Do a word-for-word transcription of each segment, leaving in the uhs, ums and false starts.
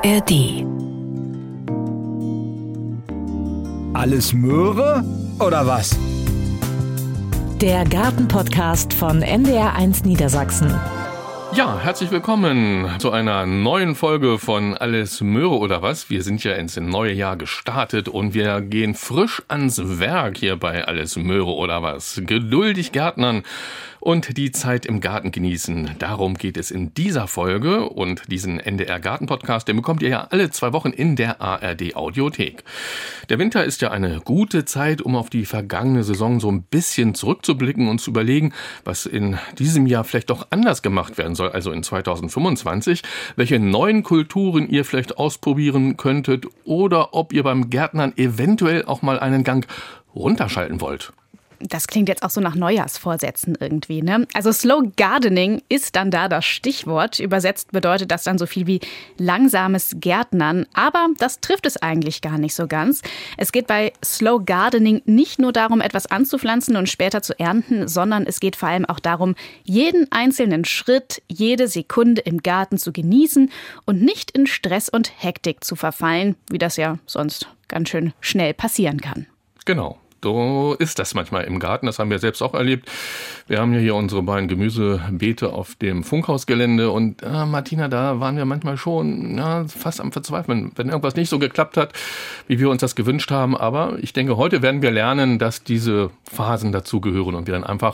R D. Alles Möhre oder was? Der Garten-Podcast von N D R eins Niedersachsen. Ja, herzlich willkommen zu einer neuen Folge von Alles Möhre oder was. Wir sind ja ins neue Jahr gestartet und wir gehen frisch ans Werk hier bei Alles Möhre oder was. Geduldig Gärtnern und die Zeit im Garten genießen. Darum geht es in dieser Folge und diesen N D R Garten-Podcast, den bekommt ihr ja alle zwei Wochen in der A R D Audiothek. Der Winter ist ja eine gute Zeit, um auf die vergangene Saison so ein bisschen zurückzublicken und zu überlegen, was in diesem Jahr vielleicht doch anders gemacht werden soll, also in zweitausendfünfundzwanzig, welche neuen Kulturen ihr vielleicht ausprobieren könntet oder ob ihr beim Gärtnern eventuell auch mal einen Gang runterschalten wollt. Das klingt jetzt auch so nach Neujahrsvorsätzen irgendwie, ne? Also Slow Gardening ist dann da das Stichwort. Übersetzt bedeutet das dann so viel wie langsames Gärtnern. Aber das trifft es eigentlich gar nicht so ganz. Es geht bei Slow Gardening nicht nur darum, etwas anzupflanzen und später zu ernten, sondern es geht vor allem auch darum, jeden einzelnen Schritt, jede Sekunde im Garten zu genießen und nicht in Stress und Hektik zu verfallen, wie das ja sonst ganz schön schnell passieren kann. Genau. So ist das manchmal im Garten, das haben wir selbst auch erlebt. Wir haben ja hier unsere beiden Gemüsebeete auf dem Funkhausgelände und äh, Martina, da waren wir manchmal schon ja, fast am Verzweifeln, wenn irgendwas nicht so geklappt hat, wie wir uns das gewünscht haben. Aber ich denke, heute werden wir lernen, dass diese Phasen dazugehören und wir dann einfach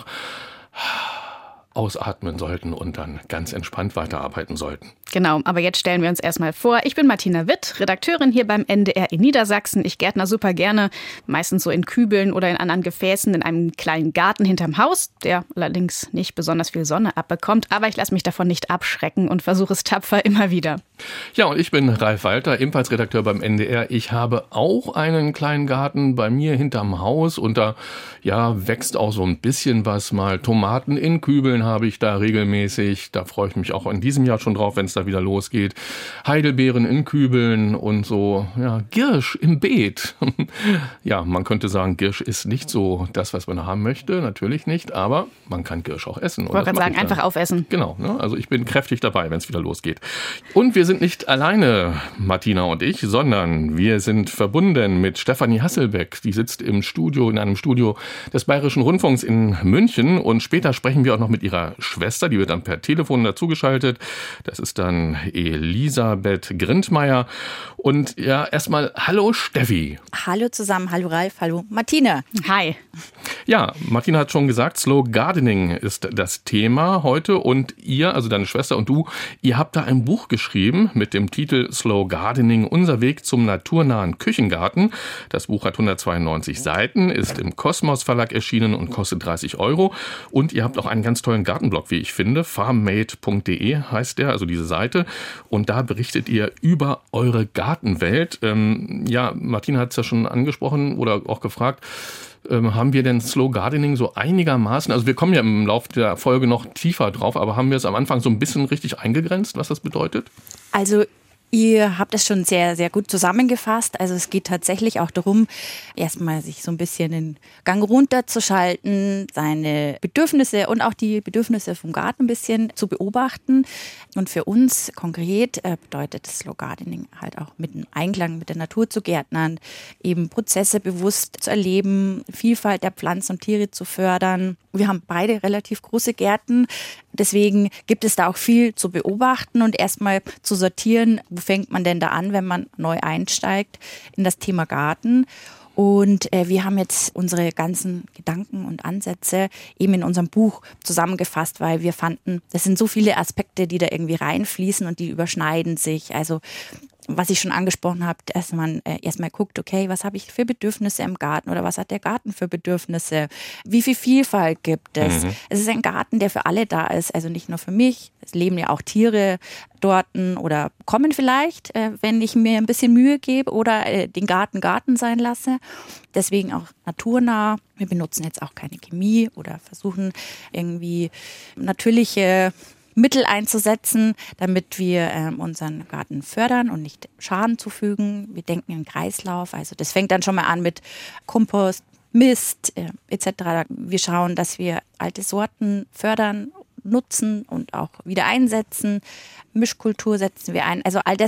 ausatmen sollten und dann ganz entspannt weiterarbeiten sollten. Genau, aber jetzt stellen wir uns erstmal vor. Ich bin Martina Witt, Redakteurin hier beim N D R in Niedersachsen. Ich gärtner super gerne, meistens so in Kübeln oder in anderen Gefäßen in einem kleinen Garten hinterm Haus, der allerdings nicht besonders viel Sonne abbekommt. Aber ich lasse mich davon nicht abschrecken und versuche es tapfer immer wieder. Ja, und ich bin Ralf Walter, ebenfalls Redakteur beim N D R. Ich habe auch einen kleinen Garten bei mir hinterm Haus und da ja, wächst auch so ein bisschen was. Mal Tomaten in Kübeln habe ich da regelmäßig. Da freue ich mich auch in diesem Jahr schon drauf, wenn es da wieder losgeht. Heidelbeeren in Kübeln und so, ja, Girsch im Beet. Ja, man könnte sagen, Girsch ist nicht so das, was man haben möchte. Natürlich nicht, aber man kann Girsch auch essen. Ich wollte gerade sagen, einfach aufessen. Genau, ne? Also ich bin kräftig dabei, wenn es wieder losgeht. Und wir sind nicht alleine, Martina und ich, sondern wir sind verbunden mit Stefanie Hasselbeck. Die sitzt im Studio, in einem Studio des Bayerischen Rundfunks in München. Und später sprechen wir auch noch mit ihrer Schwester, die wird dann per Telefon dazugeschaltet. Das ist dann Elisabeth Grindmeier. Und ja, erstmal hallo Steffi. Hallo zusammen, hallo Ralf, hallo Martina. Hi. Ja, Martina hat schon gesagt, Slow Gardening ist das Thema heute und ihr, also deine Schwester und du, ihr habt da ein Buch geschrieben mit dem Titel Slow Gardening, unser Weg zum naturnahen Küchengarten. Das Buch hat hundertzweiundneunzig Seiten, ist im Kosmos Verlag erschienen und kostet dreißig Euro. Und ihr habt auch einen ganz tollen Gartenblog, wie ich finde, farmmate punkt de heißt der, also diese Seite. Und da berichtet ihr über eure Gartenwelt. Ähm, ja, Martina hat es ja schon angesprochen oder auch gefragt, ähm, haben wir denn Slow Gardening so einigermaßen, also wir kommen ja im Laufe der Folge noch tiefer drauf, aber haben wir es am Anfang so ein bisschen richtig eingegrenzt, was das bedeutet? Also ihr habt es schon sehr, sehr gut zusammengefasst. Also es geht tatsächlich auch darum, erstmal sich so ein bisschen den Gang runterzuschalten, seine Bedürfnisse und auch die Bedürfnisse vom Garten ein bisschen zu beobachten. Und für uns konkret äh, bedeutet das Slow Gardening halt auch mit einem Einklang mit der Natur zu gärtnern, eben Prozesse bewusst zu erleben, Vielfalt der Pflanzen und Tiere zu fördern. Wir haben beide relativ große Gärten, deswegen gibt es da auch viel zu beobachten und erstmal zu sortieren, wo fängt man denn da an, wenn man neu einsteigt in das Thema Garten. Und äh, wir haben jetzt unsere ganzen Gedanken und Ansätze eben in unserem Buch zusammengefasst, weil wir fanden, das sind so viele Aspekte, die da irgendwie reinfließen und die überschneiden sich. Also was ich schon angesprochen habe, dass man äh, erstmal guckt, okay, was habe ich für Bedürfnisse im Garten oder was hat der Garten für Bedürfnisse? Wie viel Vielfalt gibt es? Mhm. Es ist ein Garten, der für alle da ist, also nicht nur für mich. Es leben ja auch Tiere dort oder kommen vielleicht, äh, wenn ich mir ein bisschen Mühe gebe oder äh, den Garten Garten sein lasse. Deswegen auch naturnah. Wir benutzen jetzt auch keine Chemie oder versuchen irgendwie natürliche Mittel einzusetzen, damit wir ähm, unseren Garten fördern und nicht Schaden zufügen. Wir denken in Kreislauf, also das fängt dann schon mal an mit Kompost, Mist äh, et cetera. Wir schauen, dass wir alte Sorten fördern, nutzen und auch wieder einsetzen. Mischkultur setzen wir ein. Also all das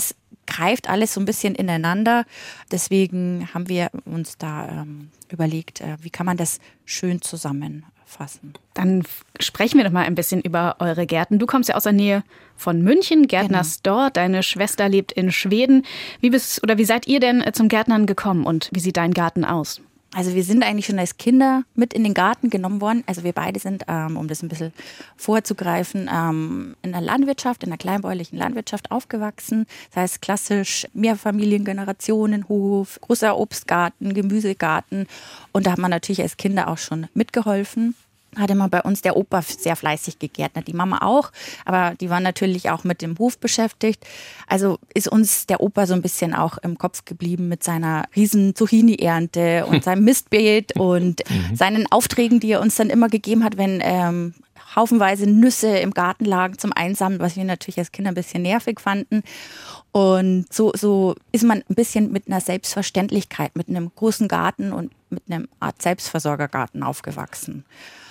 greift alles so ein bisschen ineinander. Deswegen haben wir uns da ähm, überlegt, äh, wie kann man das schön zusammenfassen. Dann sprechen wir doch mal ein bisschen über eure Gärten. Du kommst ja aus der Nähe von München, gärtnerst genau. dort. Deine Schwester lebt in Schweden. Wie bist oder wie seid ihr denn zum Gärtnern gekommen und wie sieht dein Garten aus? Also wir sind eigentlich schon als Kinder mit in den Garten genommen worden. Also wir beide sind, ähm, um das ein bisschen vorzugreifen, ähm, in der Landwirtschaft, in der kleinbäuerlichen Landwirtschaft aufgewachsen. Das heißt klassisch Mehrfamiliengenerationenhof, großer Obstgarten, Gemüsegarten. Und da hat man natürlich als Kinder auch schon mitgeholfen. Hat immer bei uns der Opa sehr fleißig gegärtnert, die Mama auch, aber die waren natürlich auch mit dem Hof beschäftigt. Also ist uns der Opa so ein bisschen auch im Kopf geblieben mit seiner riesen Zucchini-Ernte und seinem Mistbeet und seinen Aufträgen, die er uns dann immer gegeben hat, wenn ähm, haufenweise Nüsse im Garten lagen zum Einsammeln, was wir natürlich als Kinder ein bisschen nervig fanden. Und so, so ist man ein bisschen mit einer Selbstverständlichkeit, mit einem großen Garten und mit einem Art Selbstversorgergarten aufgewachsen.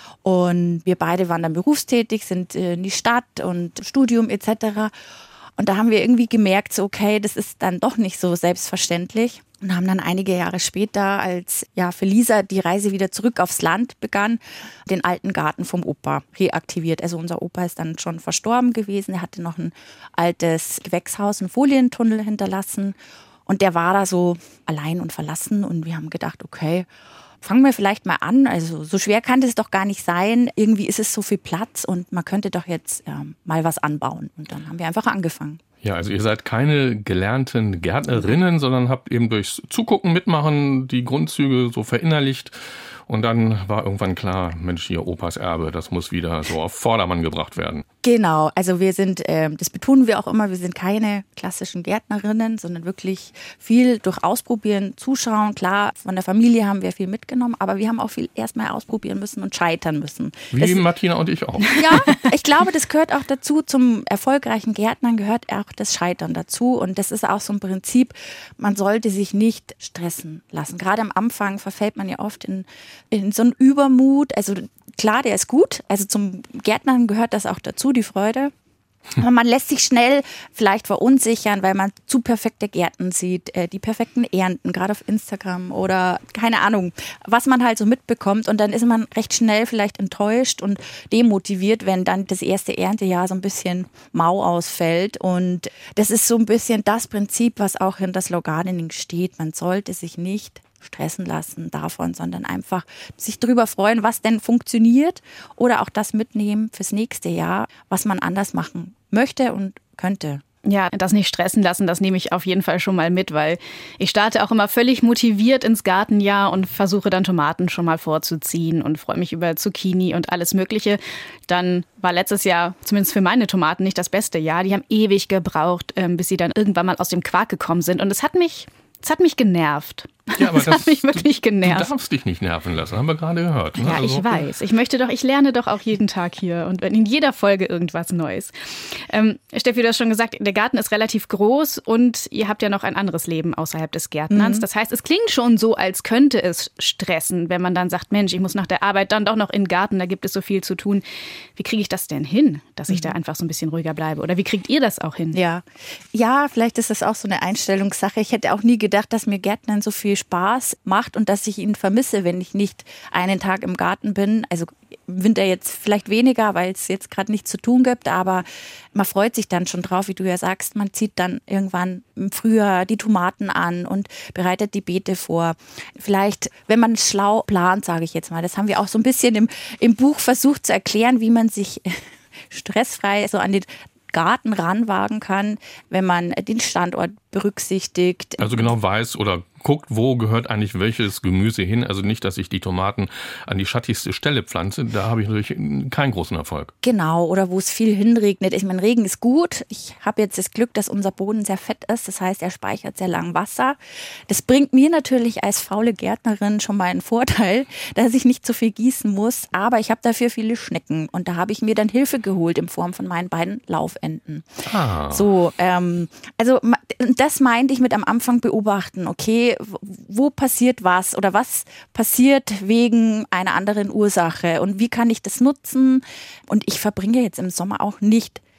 Und wir beide waren dann berufstätig, sind in die Stadt und Studium et cetera. Und da haben wir irgendwie gemerkt, so okay, das ist dann doch nicht so selbstverständlich. Und haben dann einige Jahre später, als ja für Lisa die Reise wieder zurück aufs Land begann, den alten Garten vom Opa reaktiviert. Also unser Opa ist dann schon verstorben gewesen. Er hatte noch ein altes Gewächshaus, einen Folientunnel hinterlassen. Und der war da so allein und verlassen. Und wir haben gedacht, okay, fangen wir vielleicht mal an. Also so schwer kann das doch gar nicht sein. Irgendwie ist es so viel Platz und man könnte doch jetzt ähm, mal was anbauen. Und dann haben wir einfach angefangen. Ja, also ihr seid keine gelernten Gärtnerinnen, sondern habt eben durchs Zugucken, Mitmachen die Grundzüge so verinnerlicht. Und dann war irgendwann klar, Mensch, hier Opas Erbe, das muss wieder so auf Vordermann gebracht werden. Genau, also wir sind, äh, das betonen wir auch immer, wir sind keine klassischen Gärtnerinnen, sondern wirklich viel durch Ausprobieren, Zuschauen. Klar, von der Familie haben wir viel mitgenommen, aber wir haben auch viel erstmal ausprobieren müssen und scheitern müssen. Wie das, Martina und ich auch. Ja, ich glaube, das gehört auch dazu, zum erfolgreichen Gärtnern gehört auch das Scheitern dazu. Und das ist auch so ein Prinzip, man sollte sich nicht stressen lassen. Gerade am Anfang verfällt man ja oft in in so einen Übermut, also klar, der ist gut, also zum Gärtnern gehört das auch dazu, die Freude. Aber man lässt sich schnell vielleicht verunsichern, weil man zu perfekte Gärten sieht, äh, die perfekten Ernten, gerade auf Instagram oder keine Ahnung, was man halt so mitbekommt. Und dann ist man recht schnell vielleicht enttäuscht und demotiviert, wenn dann das erste Erntejahr so ein bisschen mau ausfällt. Und das ist so ein bisschen das Prinzip, was auch hinter Slow Gardening steht. Man sollte sich nicht stressen lassen davon, sondern einfach sich darüber freuen, was denn funktioniert oder auch das mitnehmen fürs nächste Jahr, was man anders machen möchte und könnte. Ja, das nicht stressen lassen, das nehme ich auf jeden Fall schon mal mit, weil ich starte auch immer völlig motiviert ins Gartenjahr und versuche dann Tomaten schon mal vorzuziehen und freue mich über Zucchini und alles Mögliche. Dann war letztes Jahr, zumindest für meine Tomaten, nicht das beste Jahr. Die haben ewig gebraucht, bis sie dann irgendwann mal aus dem Quark gekommen sind. Und es hat mich, es hat mich genervt. Ja, aber das, das hat mich wirklich du, genervt. Du darfst dich nicht nerven lassen, haben wir gerade gehört. Ne? Ja, also, ich weiß. Ich möchte doch, ich lerne doch auch jeden Tag hier und in jeder Folge irgendwas Neues. Ähm, Steffi, du hast schon gesagt, der Garten ist relativ groß und ihr habt ja noch ein anderes Leben außerhalb des Gärtnerns. Mhm. Das heißt, es klingt schon so, als könnte es stressen, wenn man dann sagt, Mensch, ich muss nach der Arbeit dann doch noch in den Garten, da gibt es so viel zu tun. Wie kriege ich das denn hin, dass ich mhm. da einfach so ein bisschen ruhiger bleibe? Oder wie kriegt ihr das auch hin? Ja, ja, vielleicht ist das auch so eine Einstellungssache. Ich hätte auch nie gedacht, dass mir Gärtnern so viel Spaß macht und dass ich ihn vermisse, wenn ich nicht einen Tag im Garten bin. Also im Winter jetzt vielleicht weniger, weil es jetzt gerade nichts zu tun gibt, aber man freut sich dann schon drauf, wie du ja sagst. Man zieht dann irgendwann im Frühjahr die Tomaten an und bereitet die Beete vor. Vielleicht, wenn man schlau plant, sage ich jetzt mal, das haben wir auch so ein bisschen im, im Buch versucht zu erklären, wie man sich stressfrei so an den Garten ranwagen kann, wenn man den Standort berücksichtigt. Also genau weiß oder guckt, wo gehört eigentlich welches Gemüse hin. Also nicht, dass ich die Tomaten an die schattigste Stelle pflanze. Da habe ich natürlich keinen großen Erfolg. Genau, oder wo es viel hinregnet. Ich meine, Regen ist gut. Ich habe jetzt das Glück, dass unser Boden sehr fett ist. Das heißt, er speichert sehr lang Wasser. Das bringt mir natürlich als faule Gärtnerin schon mal einen Vorteil, dass ich nicht so viel gießen muss. Aber ich habe dafür viele Schnecken. Und da habe ich mir dann Hilfe geholt in Form von meinen beiden Laufenten. Ah. So, ähm, also das meinte ich mit am Anfang beobachten. Okay, wo passiert was oder was passiert wegen einer anderen Ursache und wie kann ich das nutzen? Und ich verbringe jetzt im Sommer auch nicht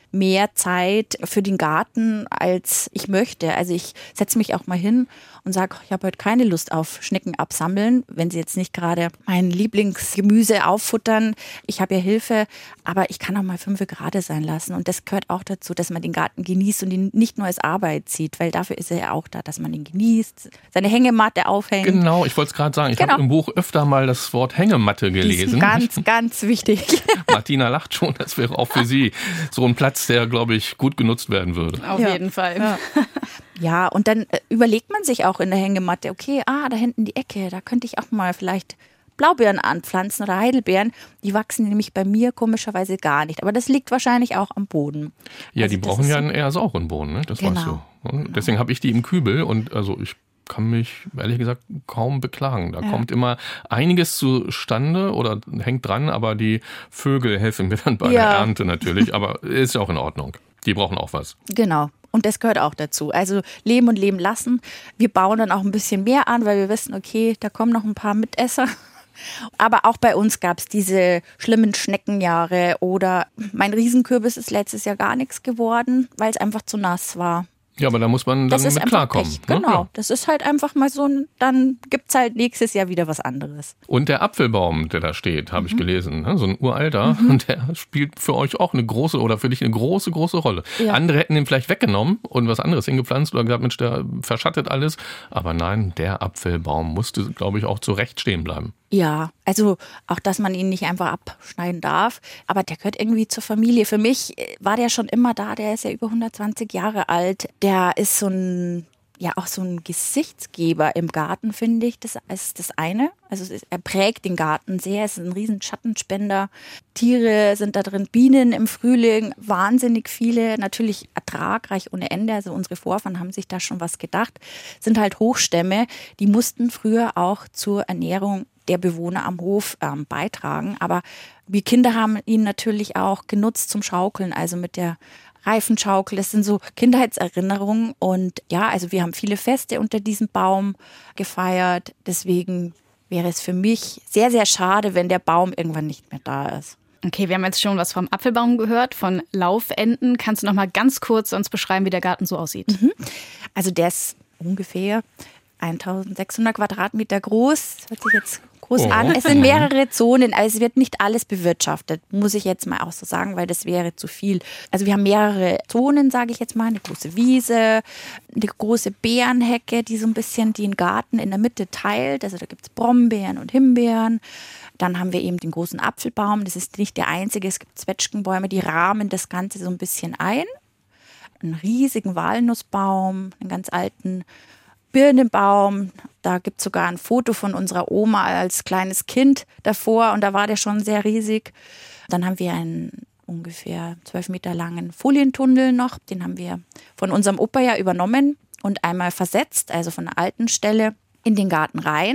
mehr Zeit für den Garten, als ich möchte. Also ich setze mich auch mal hin und sage, ich habe heute keine Lust auf Schnecken absammeln, wenn sie jetzt nicht gerade mein Lieblingsgemüse auffuttern. Ich habe ja Hilfe, aber ich kann auch mal fünf Grad sein lassen. Und das gehört auch dazu, dass man den Garten genießt und ihn nicht nur als Arbeit sieht, weil dafür ist er ja auch da, dass man ihn genießt, seine Hängematte aufhängt. Genau, ich wollte es gerade sagen. Ich genau. habe im Buch öfter mal das Wort Hängematte gelesen. Ganz, ganz wichtig. Martina lacht schon, das wäre auch für sie so ein Platz, der, glaube ich, gut genutzt werden würde. Auf ja. jeden Fall. Ja. ja, und dann äh, überlegt man sich auch in der Hängematte, okay, ah, da hinten die Ecke, da könnte ich auch mal vielleicht Blaubeeren anpflanzen oder Heidelbeeren. Die wachsen nämlich bei mir komischerweise gar nicht. Aber das liegt wahrscheinlich auch am Boden. Ja, also die brauchen ja einen eher sauren Boden, ne? Das genau. weißt du. Und deswegen habe ich die im Kübel und also ich kann mich ehrlich gesagt kaum beklagen. Da ja. kommt immer einiges zustande oder hängt dran, aber die Vögel helfen mir dann bei ja. der Ernte natürlich. Aber ist ja auch in Ordnung. Die brauchen auch was. Genau. Und das gehört auch dazu. Also leben und leben lassen. Wir bauen dann auch ein bisschen mehr an, weil wir wissen, okay, da kommen noch ein paar Mitesser. Aber auch bei uns gab es diese schlimmen Schneckenjahre oder mein Riesenkürbis ist letztes Jahr gar nichts geworden, weil es einfach zu nass war. Ja, aber da muss man dann mit klarkommen. Pech. Genau, ja. das ist halt einfach mal so, dann gibt es halt nächstes Jahr wieder was anderes. Und der Apfelbaum, der da steht, habe mhm. ich gelesen, so ein uralter, mhm. und der spielt für euch auch eine große oder für dich eine große, große Rolle. Ja. Andere hätten den vielleicht weggenommen und was anderes hingepflanzt oder gesagt, Mensch, der verschattet alles. Aber nein, der Apfelbaum musste, glaube ich, auch zurecht stehen bleiben. Ja, also auch, dass man ihn nicht einfach abschneiden darf, aber der gehört irgendwie zur Familie. Für mich war der schon immer da, der ist ja über hundertzwanzig Jahre alt. Der ist so ein, ja auch so ein Gesichtsgeber im Garten, finde ich. Das ist das eine. Also er prägt den Garten sehr, es ist ein riesen Schattenspender. Tiere sind da drin, Bienen im Frühling, wahnsinnig viele, natürlich ertragreich ohne Ende. Also unsere Vorfahren haben sich da schon was gedacht. Sind halt Hochstämme, die mussten früher auch zur Ernährung der Bewohner am Hof ähm, beitragen. Aber wir Kinder haben ihn natürlich auch genutzt zum Schaukeln, also mit der Reifenschaukel. Das sind so Kindheitserinnerungen. Und ja, also wir haben viele Feste unter diesem Baum gefeiert. Deswegen wäre es für mich sehr, sehr schade, wenn der Baum irgendwann nicht mehr da ist. Okay, wir haben jetzt schon was vom Apfelbaum gehört, von Laufenden. Kannst du noch mal ganz kurz uns beschreiben, wie der Garten so aussieht? Mhm. Also der ist ungefähr eintausendsechshundert Quadratmeter groß. Das hört sich jetzt groß oh. an. Es sind mehrere Zonen, aber es wird nicht alles bewirtschaftet, muss ich jetzt mal auch so sagen, weil das wäre zu viel. Also wir haben mehrere Zonen, sage ich jetzt mal, eine große Wiese, eine große Beerenhecke, die so ein bisschen den Garten in der Mitte teilt. Also da gibt es Brombeeren und Himbeeren. Dann haben wir eben den großen Apfelbaum. Das ist nicht der einzige, es gibt Zwetschgenbäume, die rahmen das Ganze so ein bisschen ein. Einen riesigen Walnussbaum, einen ganz alten Birnenbaum, da gibt es sogar ein Foto von unserer Oma als kleines Kind davor und da war der schon sehr riesig. Dann haben wir einen ungefähr zwölf Meter langen Folientunnel noch, den haben wir von unserem Opa ja übernommen und einmal versetzt, also von der alten Stelle in den Garten rein.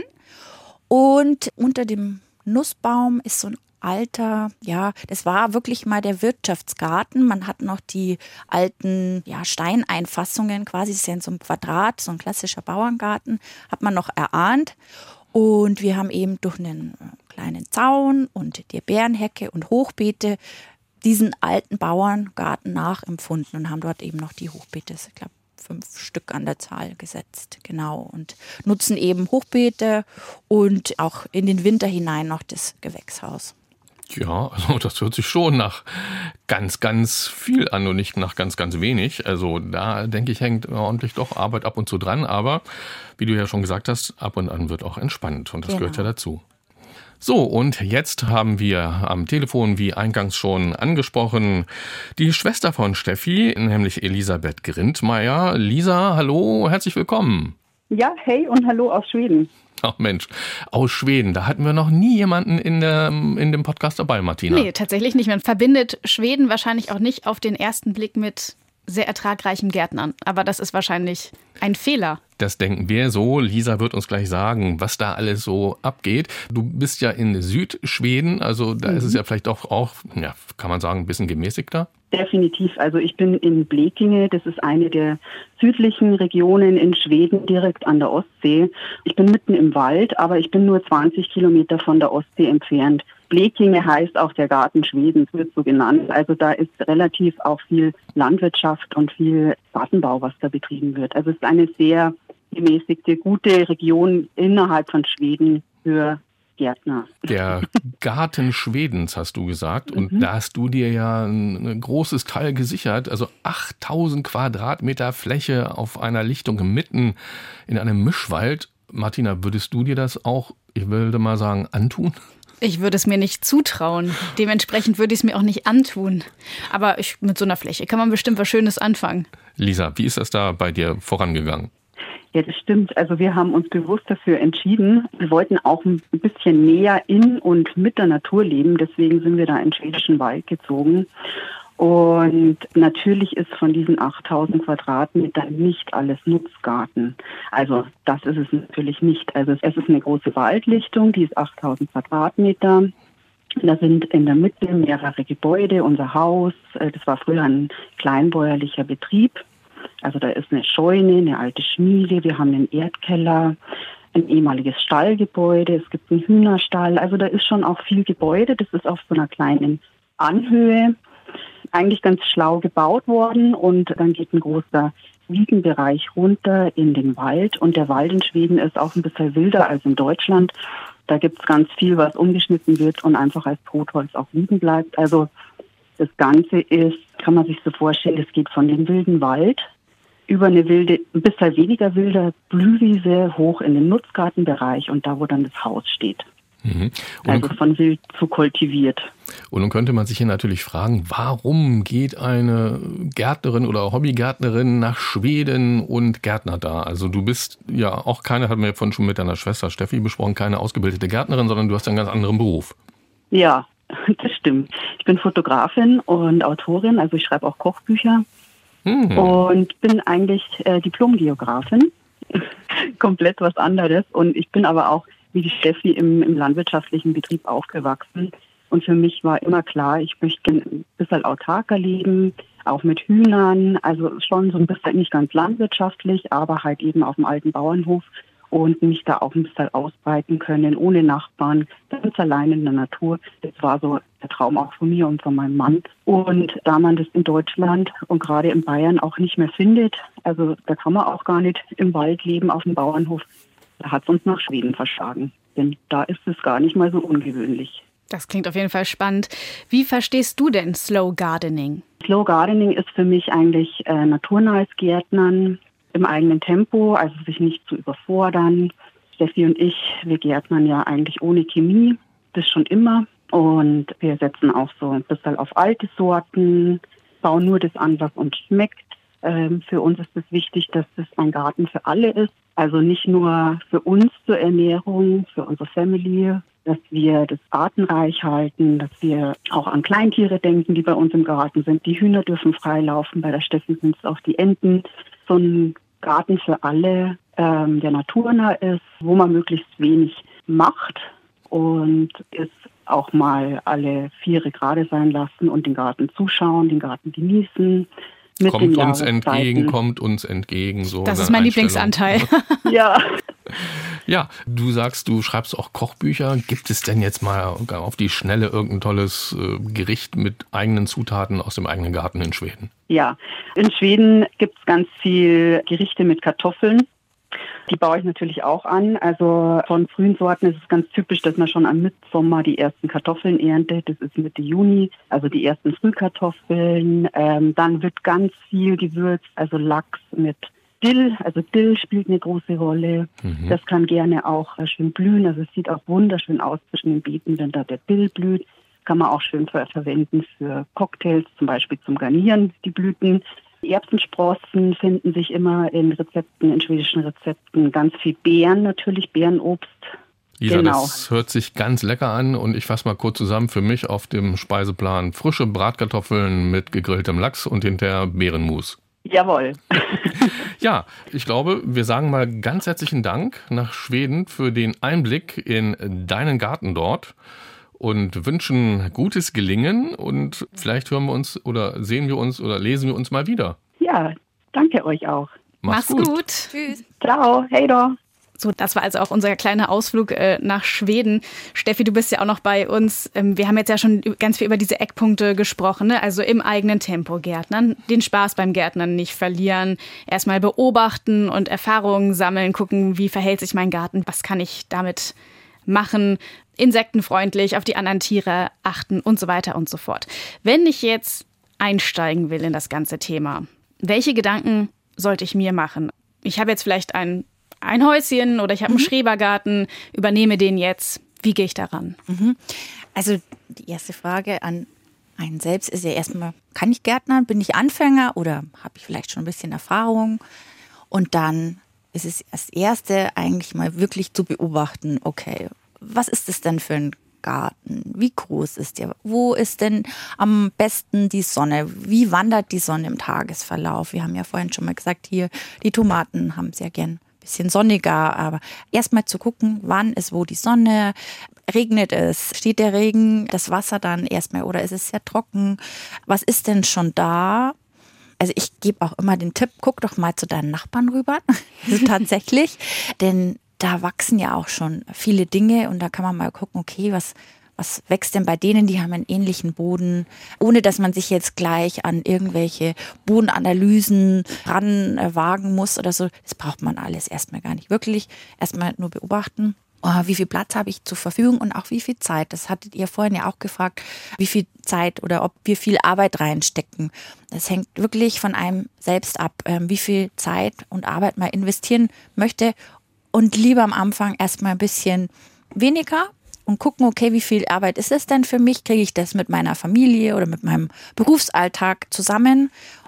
Und unter dem Nussbaum ist so ein alter, ja, das war wirklich mal der Wirtschaftsgarten. Man hat noch die alten ja, Steineinfassungen, quasi, das ist ja in so einem Quadrat, so ein klassischer Bauerngarten, hat man noch erahnt. Und wir haben eben durch einen kleinen Zaun und die Beerenhecke und Hochbeete diesen alten Bauerngarten nachempfunden und haben dort eben noch die Hochbeete, ich glaube, fünf Stück an der Zahl gesetzt, genau, und nutzen eben Hochbeete und auch in den Winter hinein noch das Gewächshaus. Ja, also das hört sich schon nach ganz, ganz viel an und nicht nach ganz, ganz wenig. Also da, denke ich, hängt ordentlich doch Arbeit ab und zu dran. Aber wie du ja schon gesagt hast, ab und an wird auch entspannt und das genau. gehört ja dazu. So, und jetzt haben wir am Telefon, wie eingangs schon angesprochen, die Schwester von Steffi, nämlich Elisabeth Grindmeier. Lisa, hallo, herzlich willkommen. Ja, hey und hallo aus Schweden. Ach Mensch, aus Schweden, da hatten wir noch nie jemanden in, der, in dem Podcast dabei, Martina. Nee, tatsächlich nicht. Man verbindet Schweden wahrscheinlich auch nicht auf den ersten Blick mit sehr ertragreichen Gärtnern. Aber das ist wahrscheinlich ein Fehler. Das denken wir so. Lisa wird uns gleich sagen, was da alles so abgeht. Du bist ja in Südschweden, also da mhm. ist es ja vielleicht auch, auch, ja, kann man sagen, ein bisschen gemäßigter. Definitiv. Also ich bin in Blekinge, das ist eine der südlichen Regionen in Schweden, direkt an der Ostsee. Ich bin mitten im Wald, aber ich bin nur zwanzig Kilometer von der Ostsee entfernt. Blekinge heißt auch der Garten Schwedens, wird so genannt. Also da ist relativ auch viel Landwirtschaft und viel Gartenbau, was da betrieben wird. Also es ist eine sehr gemäßigte, gute Region innerhalb von Schweden für Gärtner. Der Garten Schwedens, hast du gesagt. Und mhm. da hast du dir ja ein, ein großes Teil gesichert. Also achttausend Quadratmeter Fläche auf einer Lichtung mitten in einem Mischwald. Martina, würdest du dir das auch, ich würde mal sagen, antun? Ich würde es mir nicht zutrauen. Dementsprechend würde ich es mir auch nicht antun. Aber ich, mit so einer Fläche kann man bestimmt was Schönes anfangen. Lisa, wie ist das da bei dir vorangegangen? Ja, das stimmt. Also wir haben uns bewusst dafür entschieden. Wir wollten auch ein bisschen näher in und mit der Natur leben. Deswegen sind wir da in den schwedischen Wald gezogen. Und natürlich ist von diesen achttausend Quadratmetern nicht alles Nutzgarten. Also das ist es natürlich nicht. Also es ist eine große Waldlichtung, die ist achttausend Quadratmeter. Da sind in der Mitte mehrere Gebäude, unser Haus. Das war früher ein kleinbäuerlicher Betrieb. Also da ist eine Scheune, eine alte Schmiede, wir haben einen Erdkeller, ein ehemaliges Stallgebäude, es gibt einen Hühnerstall. Also da ist schon auch viel Gebäude, das ist auf so einer kleinen Anhöhe. Eigentlich ganz schlau gebaut worden und dann geht ein großer Wiegenbereich runter in den Wald. Und der Wald in Schweden ist auch ein bisschen wilder als in Deutschland. Da gibt es ganz viel, was umgeschnitten wird und einfach als Totholz auch liegen bleibt. Also das Ganze ist, kann man sich so vorstellen, es geht von dem wilden Wald über eine wilde, ein bisschen weniger wilde Blühwiese hoch in den Nutzgartenbereich und da, wo dann das Haus steht. Mhm. Also von wild zu kultiviert. Und nun könnte man sich hier natürlich fragen, warum geht eine Gärtnerin oder Hobbygärtnerin nach Schweden und gärtnert da? Also du bist ja auch keine, hatten wir vorhin schon mit deiner Schwester Steffi besprochen, keine ausgebildete Gärtnerin, sondern du hast einen ganz anderen Beruf. Ja, das stimmt. Ich bin Fotografin und Autorin, also ich schreibe auch Kochbücher hm. und bin eigentlich äh, Diplom-Geografin. Komplett was anderes. Und ich bin aber auch wie die Steffi im, im landwirtschaftlichen Betrieb aufgewachsen. Und für mich war immer klar, ich möchte ein bisschen autarker leben, auch mit Hühnern, also schon so ein bisschen nicht ganz landwirtschaftlich, aber halt eben auf dem alten Bauernhof und mich da auch ein bisschen ausbreiten können, ohne Nachbarn, ganz allein in der Natur. Das war so der Traum auch von mir und von meinem Mann. Und da man das in Deutschland und gerade in Bayern auch nicht mehr findet, also da kann man auch gar nicht im Wald leben, auf dem Bauernhof, da hat es uns nach Schweden verschlagen. Denn da ist es gar nicht mal so ungewöhnlich. Das klingt auf jeden Fall spannend. Wie verstehst du denn Slow Gardening? Slow Gardening ist für mich eigentlich äh, naturnahes Gärtnern im eigenen Tempo, also sich nicht zu überfordern. Steffi und ich, wir gärtnern ja eigentlich ohne Chemie, das schon immer. Und wir setzen auch so ein bisschen auf alte Sorten, bauen nur das an, was uns schmeckt. Ähm, für uns ist es wichtig, dass es ein Garten für alle ist. Also nicht nur für uns zur Ernährung, für unsere Family, dass wir das artenreich halten, dass wir auch an Kleintiere denken, die bei uns im Garten sind. Die Hühner dürfen frei laufen, bei der Steffi sind es auch die Enten. So ein Garten für alle, ähm, der naturnah ist, wo man möglichst wenig macht und es auch mal alle Viere gerade sein lassen und den Garten zuschauen, den Garten genießen. Mit kommt uns entgegen, kommt uns entgegen. So das ist mein Lieblingsanteil. Ja. Ja, du sagst, du schreibst auch Kochbücher. Gibt es denn jetzt mal auf die Schnelle irgendein tolles äh, Gericht mit eigenen Zutaten aus dem eigenen Garten in Schweden? Ja, in Schweden gibt es ganz viel Gerichte mit Kartoffeln. Die baue ich natürlich auch an. Also von frühen Sorten ist es ganz typisch, dass man schon am Mitsommer die ersten Kartoffeln erntet. Das ist Mitte Juni, also die ersten Frühkartoffeln. Ähm, dann wird ganz viel gewürzt, also Lachs mit Dill. Also Dill spielt eine große Rolle. Mhm. Das kann gerne auch schön blühen. Also es sieht auch wunderschön aus zwischen den Beeten, wenn da der Dill blüht. Kann man auch schön ver- verwenden für Cocktails, zum Beispiel zum Garnieren, die Blüten. Erbsensprossen finden sich immer in Rezepten, in schwedischen Rezepten. Ganz viel Beeren natürlich, Beerenobst. Lisa, genau. Das hört sich ganz lecker an und ich fasse mal kurz zusammen. Für mich auf dem Speiseplan frische Bratkartoffeln mit gegrilltem Lachs und hinterher Beerenmus. Jawohl. Ja, ich glaube, wir sagen mal ganz herzlichen Dank nach Schweden für den Einblick in deinen Garten dort. und wünschen gutes Gelingen und vielleicht hören wir uns oder sehen wir uns oder lesen wir uns mal wieder. Ja, danke euch auch. Mach's, Mach's gut. gut. Tschüss. Ciao, hey da. So, das war also auch unser kleiner Ausflug äh, nach Schweden. Steffi, du bist ja auch noch bei uns. Ähm, wir haben jetzt ja schon ganz viel über diese Eckpunkte gesprochen, ne? Also im eigenen Tempo gärtnern, den Spaß beim Gärtnern nicht verlieren, erstmal beobachten und Erfahrungen sammeln, gucken, wie verhält sich mein Garten, was kann ich damit machen, insektenfreundlich auf die anderen Tiere achten und so weiter und so fort. Wenn ich jetzt einsteigen will in das ganze Thema, welche Gedanken sollte ich mir machen? Ich habe jetzt vielleicht ein ein Häuschen oder ich habe einen mhm. Schrebergarten, übernehme den jetzt. Wie gehe ich daran? Mhm. Also die erste Frage an einen selbst ist ja erstmal, kann ich Gärtnern? Bin ich Anfänger oder habe ich vielleicht schon ein bisschen Erfahrung? Und dann ist es das Erste eigentlich mal wirklich zu beobachten, okay, was ist das denn für ein Garten? Wie groß ist der? Wo ist denn am besten die Sonne? Wie wandert die Sonne im Tagesverlauf? Wir haben ja vorhin schon mal gesagt, hier die Tomaten haben sehr gern bisschen sonniger, aber erstmal zu gucken, wann ist wo die Sonne, regnet es, steht der Regen, das Wasser dann erstmal oder ist es sehr trocken, was ist denn schon da? Also ich gebe auch immer den Tipp, guck doch mal zu deinen Nachbarn rüber, also tatsächlich, denn da wachsen ja auch schon viele Dinge und da kann man mal gucken, okay, was Was wächst denn bei denen, die haben einen ähnlichen Boden, ohne dass man sich jetzt gleich an irgendwelche Bodenanalysen ranwagen muss oder so. Das braucht man alles erstmal gar nicht wirklich. Erstmal nur beobachten, oh, wie viel Platz habe ich zur Verfügung und auch wie viel Zeit. Das hattet ihr vorhin ja auch gefragt, wie viel Zeit oder ob wir viel Arbeit reinstecken. Das hängt wirklich von einem selbst ab, wie viel Zeit und Arbeit man investieren möchte und lieber am Anfang erstmal ein bisschen weniger und gucken, okay, wie viel Arbeit ist es denn für mich? Kriege ich das mit meiner Familie oder mit meinem Berufsalltag zusammen?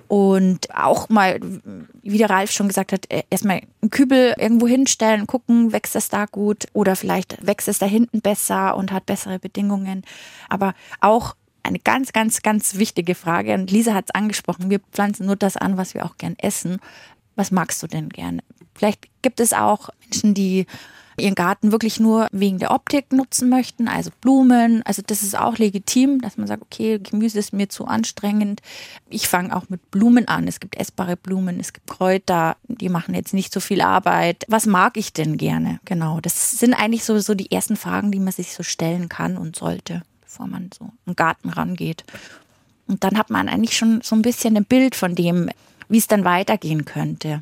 Und auch mal, wie der Ralf schon gesagt hat, erstmal einen Kübel irgendwo hinstellen, gucken, wächst es da gut oder vielleicht wächst es da hinten besser und hat bessere Bedingungen. Aber auch eine ganz, ganz, ganz wichtige Frage, und Lisa hat es angesprochen, wir pflanzen nur das an, was wir auch gern essen. Was magst du denn gerne? Vielleicht gibt es auch Menschen, die ihren Garten wirklich nur wegen der Optik nutzen möchten, also Blumen. Also das ist auch legitim, dass man sagt, okay, Gemüse ist mir zu anstrengend. Ich fange auch mit Blumen an. Es gibt essbare Blumen, es gibt Kräuter, die machen jetzt nicht so viel Arbeit. Was mag ich denn gerne? Genau, das sind eigentlich so, so die ersten Fragen, die man sich so stellen kann und sollte, bevor man so im Garten rangeht. Und dann hat man eigentlich schon so ein bisschen ein Bild von dem, wie es dann weitergehen könnte.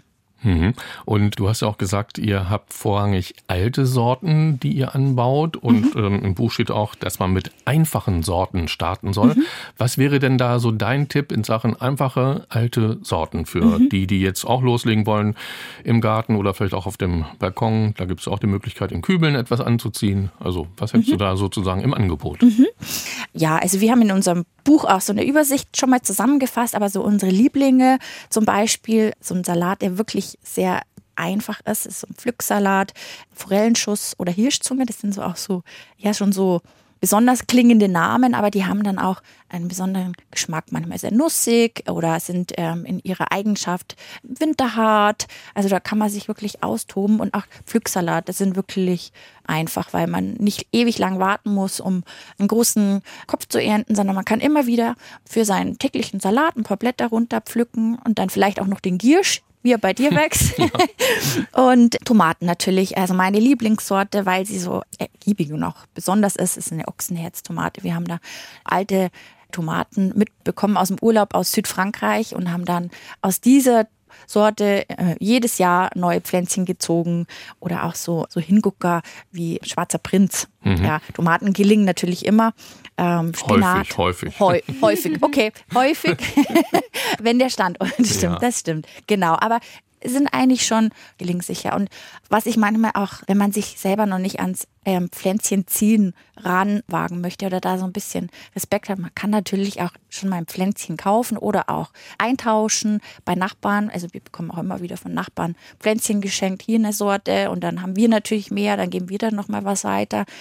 Und du hast ja auch gesagt, ihr habt vorrangig alte Sorten, die ihr anbaut. Und mhm. ähm, im Buch steht auch, dass man mit einfachen Sorten starten soll. Mhm. Was wäre denn da so dein Tipp in Sachen einfache alte Sorten für mhm. die, die jetzt auch loslegen wollen im Garten oder vielleicht auch auf dem Balkon? Da gibt es auch die Möglichkeit, in Kübeln etwas anzuziehen. Also was hättest mhm. du da sozusagen im Angebot? Mhm. Ja, also wir haben in unserem Buch auch so eine Übersicht schon mal zusammengefasst, aber so unsere Lieblinge, zum Beispiel so ein Salat, der wirklich sehr einfach ist, ist so ein Pflücksalat, Forellenschuss oder Hirschzunge, das sind so auch so, ja schon so besonders klingende Namen, aber die haben dann auch einen besonderen Geschmack, manchmal sehr nussig oder sind ähm, in ihrer Eigenschaft winterhart. Also da kann man sich wirklich austoben und auch Pflücksalat, das sind wirklich einfach, weil man nicht ewig lang warten muss, um einen großen Kopf zu ernten, sondern man kann immer wieder für seinen täglichen Salat ein paar Blätter runterpflücken und dann vielleicht auch noch den Giersch, wie er bei dir wächst. Ja. Und Tomaten natürlich, also meine Lieblingssorte, weil sie so ergiebig und auch besonders ist, ist eine Ochsenherztomate. Wir haben da alte Tomaten mitbekommen aus dem Urlaub aus Südfrankreich und haben dann aus dieser Sorte äh, jedes Jahr neue Pflänzchen gezogen oder auch so, so Hingucker wie Schwarzer Prinz. Mhm. Ja, Tomaten gelingen natürlich immer. Ähm, Spinat. Häufig, häufig. Heu, häufig, okay, häufig, wenn der Standort stimmt, ja. Das stimmt, genau. Aber sind eigentlich schon gelingsicher. Und was ich manchmal auch, wenn man sich selber noch nicht ans ähm, Pflänzchen ziehen ranwagen möchte oder da so ein bisschen Respekt hat, man kann natürlich auch schon mal ein Pflänzchen kaufen oder auch eintauschen bei Nachbarn. Also wir bekommen auch immer wieder von Nachbarn Pflänzchen geschenkt, hier eine Sorte und dann haben wir natürlich mehr, dann geben wir dann nochmal was weiter.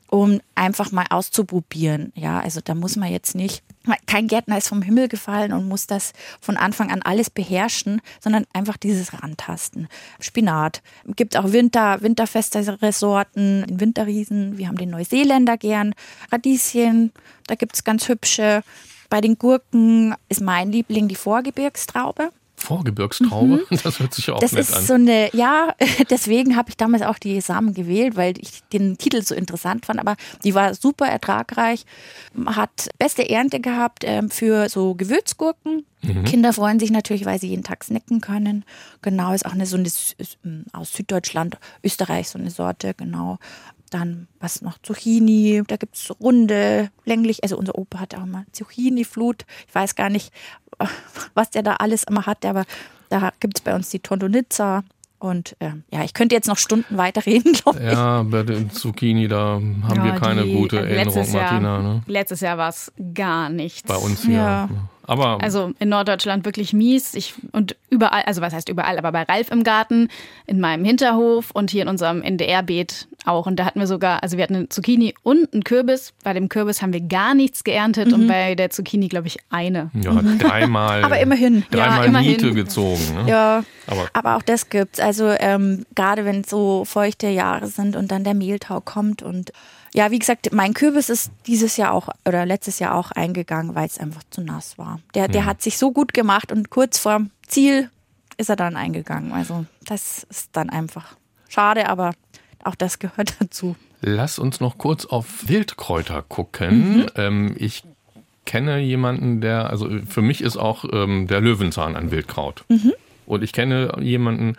um einfach mal auszuprobieren. Ja, also da muss man jetzt nicht, kein Gärtner ist vom Himmel gefallen und muss das von Anfang an alles beherrschen, sondern einfach dieses Rantasten. Spinat. Gibt auch Winter, winterfestere Sorten, den Winterriesen. Wir haben den Neuseeländer gern. Radieschen, da gibt es ganz hübsche. Bei den Gurken ist mein Liebling die Vorgebirgstraube. Vorgebirgstraube? Mhm. Das hört sich ja auch das nett ist an. So eine, ja, deswegen habe ich damals auch die Samen gewählt, weil ich den Titel so interessant fand. Aber die war super ertragreich, hat beste Ernte gehabt ähm, für so Gewürzgurken. Mhm. Kinder freuen sich natürlich, weil sie jeden Tag snacken können. Genau, ist auch eine so eine aus Süddeutschland, Österreich so eine Sorte, genau. Dann was noch, Zucchini, da gibt es runde, länglich, also unser Opa hatte auch mal Zucchini-Flut. Ich weiß gar nicht, was der da alles immer hat, aber da gibt es bei uns die Tontonizza. Und äh, ja, ich könnte jetzt noch Stunden weiter reden, glaube ich. Ja, bei den Zucchini, da haben ja, wir keine die, gute Erinnerung, Martina. Ne? Letztes Jahr war es gar nichts. Bei uns hier. Ja. Aber also in Norddeutschland wirklich mies. Ich, und überall, also was heißt überall, aber bei Ralf im Garten, in meinem Hinterhof und hier in unserem N D R-Beet auch. Und da hatten wir sogar, also wir hatten eine Zucchini und einen Kürbis. Bei dem Kürbis haben wir gar nichts geerntet mhm. und bei der Zucchini, glaube ich, eine. Ja, dreimal. Aber immerhin. Dreimal ja, immerhin. Niete gezogen. Ne? Ja, aber, aber auch das gibt's. Also ähm, gerade wenn so feuchte Jahre sind und dann der Mehltau kommt und ja, wie gesagt, mein Kürbis ist dieses Jahr auch oder letztes Jahr auch eingegangen, weil es einfach zu nass war. Der, der mhm. hat sich so gut gemacht und kurz vorm Ziel ist er dann eingegangen. Also das ist dann einfach schade, aber auch das gehört dazu. Lass uns noch kurz auf Wildkräuter gucken. Mhm. Ähm, ich kenne jemanden, der, also für mich ist auch ähm, der Löwenzahn ein Wildkraut. Mhm. Und ich kenne jemanden,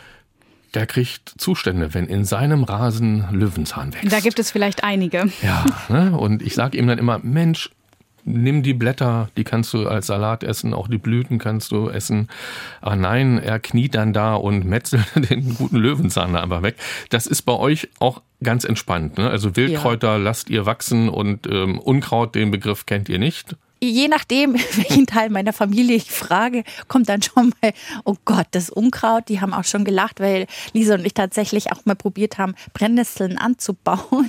der kriegt Zustände, wenn in seinem Rasen Löwenzahn wächst. Da gibt es vielleicht einige. Ja, ne? Und ich sage ihm dann immer, Mensch, nimm die Blätter, die kannst du als Salat essen, auch die Blüten kannst du essen. Aber nein, er kniet dann da und metzelt den guten Löwenzahn da einfach weg. Das ist bei euch auch ganz entspannt, ne? Also Wildkräuter ja. lasst ihr wachsen und ähm, Unkraut, den Begriff kennt ihr nicht. Je nachdem, welchen Teil meiner Familie ich frage, kommt dann schon mal, oh Gott, das Unkraut. Die haben auch schon gelacht, weil Lisa und ich tatsächlich auch mal probiert haben, Brennnesseln anzubauen.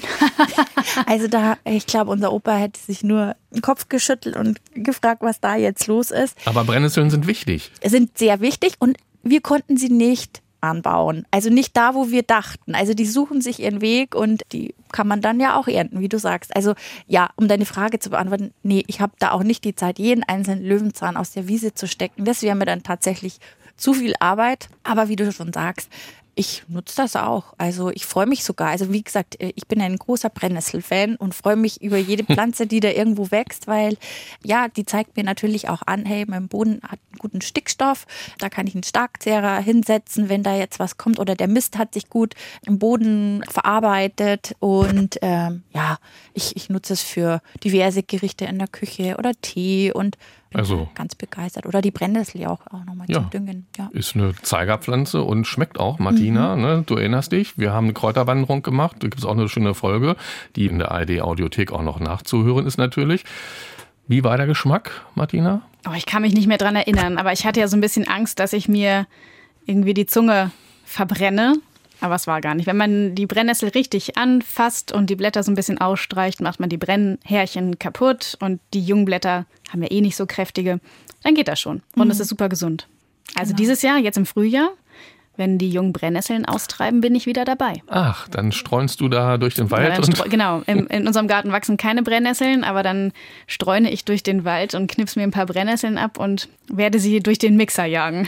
Also da, ich glaube, unser Opa hätte sich nur den Kopf geschüttelt und gefragt, was da jetzt los ist. Aber Brennnesseln sind wichtig. Sind sehr wichtig und wir konnten sie nicht anbauen. Also nicht da, wo wir dachten. Also die suchen sich ihren Weg und die kann man dann ja auch ernten, wie du sagst. Also ja, um deine Frage zu beantworten, nee, ich habe da auch nicht die Zeit, jeden einzelnen Löwenzahn aus der Wiese zu stecken. Das wäre mir dann tatsächlich zu viel Arbeit. Aber wie du schon sagst, ich nutze das auch. Also ich freue mich sogar. Also wie gesagt, ich bin ein großer Brennnessel-Fan und freue mich über jede Pflanze, die da irgendwo wächst, weil ja, die zeigt mir natürlich auch an, hey, mein Boden hat einen guten Stickstoff. Da kann ich einen Starkzehrer hinsetzen, wenn da jetzt was kommt. Oder der Mist hat sich gut im Boden verarbeitet. Und ähm, ja, ich, ich nutze es für diverse Gerichte in der Küche oder Tee und also ganz begeistert. Oder die Brennnessel auch, auch nochmal ja, zum Düngen. Ja, ist eine Zeigerpflanze und schmeckt auch. Martina, mhm. ne, du erinnerst dich, wir haben eine Kräuterwanderung gemacht. Da gibt es auch eine schöne Folge, die in der A R D-Audiothek auch noch nachzuhören ist natürlich. Wie war der Geschmack, Martina? Oh, ich kann mich nicht mehr dran erinnern, aber ich hatte ja so ein bisschen Angst, dass ich mir irgendwie die Zunge verbrenne. Aber es war gar nicht. Wenn man die Brennnessel richtig anfasst und die Blätter so ein bisschen ausstreicht, macht man die Brennhärchen kaputt und die jungen Blätter haben ja eh nicht so kräftige, dann geht das schon. Und es mhm. ist super gesund. Also genau. Dieses Jahr, jetzt im Frühjahr, wenn die jungen Brennnesseln austreiben, bin ich wieder dabei. Ach, dann streunst du da durch den Wald? Ja, und streu- genau, in, in unserem Garten wachsen keine Brennnesseln, aber dann streune ich durch den Wald und knips mir ein paar Brennnesseln ab und werde sie durch den Mixer jagen.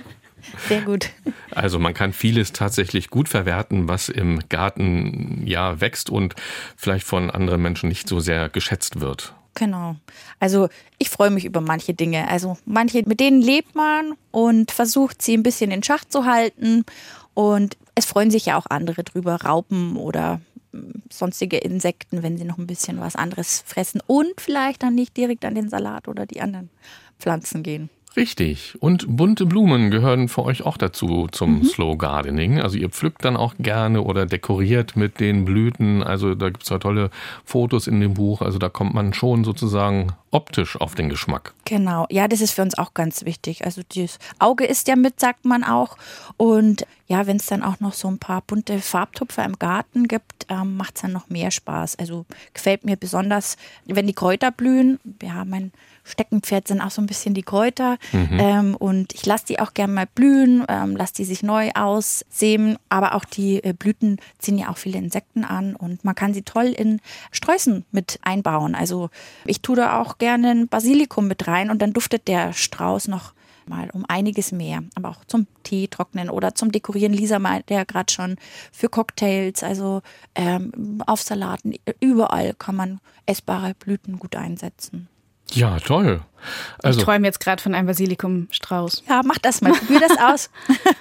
Sehr gut. Also man kann vieles tatsächlich gut verwerten, was im Garten ja wächst und vielleicht von anderen Menschen nicht so sehr geschätzt wird. Genau. Also ich freue mich über manche Dinge. Also manche, mit denen lebt man und versucht, sie ein bisschen in Schach zu halten. Und es freuen sich ja auch andere drüber, Raupen oder sonstige Insekten, wenn sie noch ein bisschen was anderes fressen und vielleicht dann nicht direkt an den Salat oder die anderen Pflanzen gehen. Richtig. Und bunte Blumen gehören für euch auch dazu zum Mhm. Slow Gardening. Also ihr pflückt dann auch gerne oder dekoriert mit den Blüten. Also da gibt's ja tolle Fotos in dem Buch. Also da kommt man schon sozusagen optisch auf den Geschmack. Genau, ja, das ist für uns auch ganz wichtig. Also das Auge isst ja mit, sagt man auch. Und ja, wenn es dann auch noch so ein paar bunte Farbtupfer im Garten gibt, ähm, macht es dann noch mehr Spaß. Also gefällt mir besonders, wenn die Kräuter blühen. Ja, mein Steckenpferd sind auch so ein bisschen die Kräuter. Mhm. Ähm, und ich lasse die auch gerne mal blühen, ähm, lasse die sich neu aussäen. Aber auch die äh, Blüten ziehen ja auch viele Insekten an. Und man kann sie toll in Sträußen mit einbauen. Also ich tue da auch gerne ein Basilikum mit rein und dann duftet der Strauß noch mal um einiges mehr. Aber auch zum Tee trocknen oder zum Dekorieren. Lisa meinte ja gerade schon für Cocktails, also ähm, auf Salaten. Überall kann man essbare Blüten gut einsetzen. Ja, toll. Also, ich träume jetzt gerade von einem Basilikumstrauß. Ja, mach das mal. Probier das aus.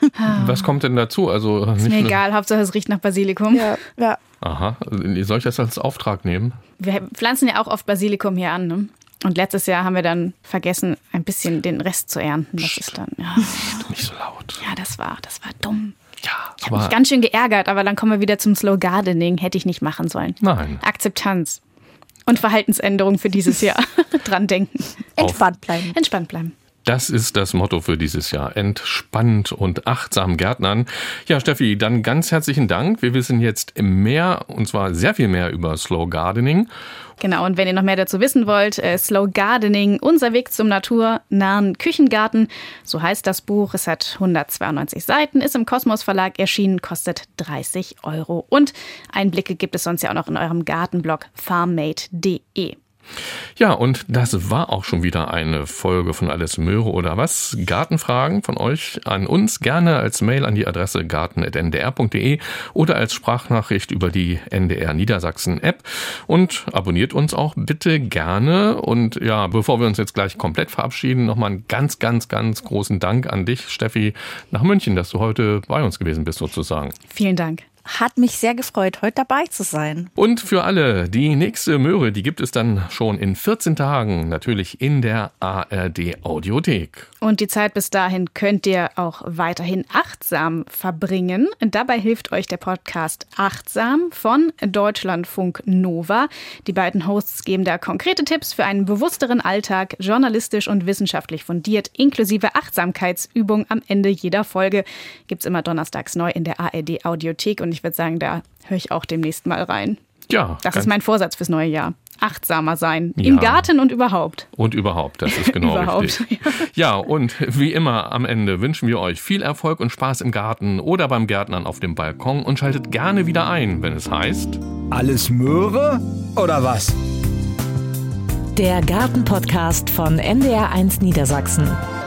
was kommt denn dazu? Also Ist nicht mir nur- egal, Hauptsache es riecht nach Basilikum. Ja, ja. Aha. Soll ich das als Auftrag nehmen? Wir pflanzen ja auch oft Basilikum hier an, ne? Und letztes Jahr haben wir dann vergessen, ein bisschen den Rest zu ernten. Das ist dann, ja, Nicht so laut. ja das war, das war dumm. Ja, Ich habe mich ganz schön geärgert, aber dann kommen wir wieder zum Slow Gardening. Hätte ich nicht machen sollen. Nein. Akzeptanz und Verhaltensänderung für dieses Jahr. Dran denken. Entspannt bleiben. Entspannt bleiben. Das ist das Motto für dieses Jahr. Entspannt und achtsam Gärtnern. Ja, Steffi, dann ganz herzlichen Dank. Wir wissen jetzt mehr, und zwar sehr viel mehr über Slow Gardening. Genau, und wenn ihr noch mehr dazu wissen wollt, äh, Slow Gardening, unser Weg zum naturnahen Küchengarten, so heißt das Buch. Es hat hundertzweiundneunzig Seiten, ist im Kosmos Verlag erschienen, kostet dreißig Euro. Und Einblicke gibt es sonst ja auch noch in eurem Gartenblog farmmate punkt de. Ja, und das war auch schon wieder eine Folge von Alles Möhre oder was. Gartenfragen von euch an uns gerne als Mail an die Adresse garten punkt n d r punkt de oder als Sprachnachricht über die N D R Niedersachsen App. Und abonniert uns auch bitte gerne. Und ja, bevor wir uns jetzt gleich komplett verabschieden, nochmal einen ganz, ganz, ganz großen Dank an dich, Steffi, nach München, dass du heute bei uns gewesen bist sozusagen. Vielen Dank. Hat mich sehr gefreut, heute dabei zu sein. Und für alle, die nächste Möhre, die gibt es dann schon in vierzehn Tagen, natürlich in der A R D Audiothek. Und die Zeit bis dahin könnt ihr auch weiterhin achtsam verbringen. Dabei hilft euch der Podcast Achtsam von Deutschlandfunk Nova. Die beiden Hosts geben da konkrete Tipps für einen bewussteren Alltag, journalistisch und wissenschaftlich fundiert, inklusive Achtsamkeitsübung am Ende jeder Folge. Gibt's immer donnerstags neu in der A R D Audiothek und ich würde sagen, da höre ich auch demnächst mal rein. Ja. Das ganz- ist mein Vorsatz fürs neue Jahr. Achtsamer sein. Ja. Im Garten und überhaupt. Und überhaupt, das ist genau Überhaupt, richtig. Ja, und wie immer am Ende wünschen wir euch viel Erfolg und Spaß im Garten oder beim Gärtnern auf dem Balkon und schaltet gerne wieder ein, wenn es heißt... Alles Möhre oder was? Der Gartenpodcast von N D R eins Niedersachsen.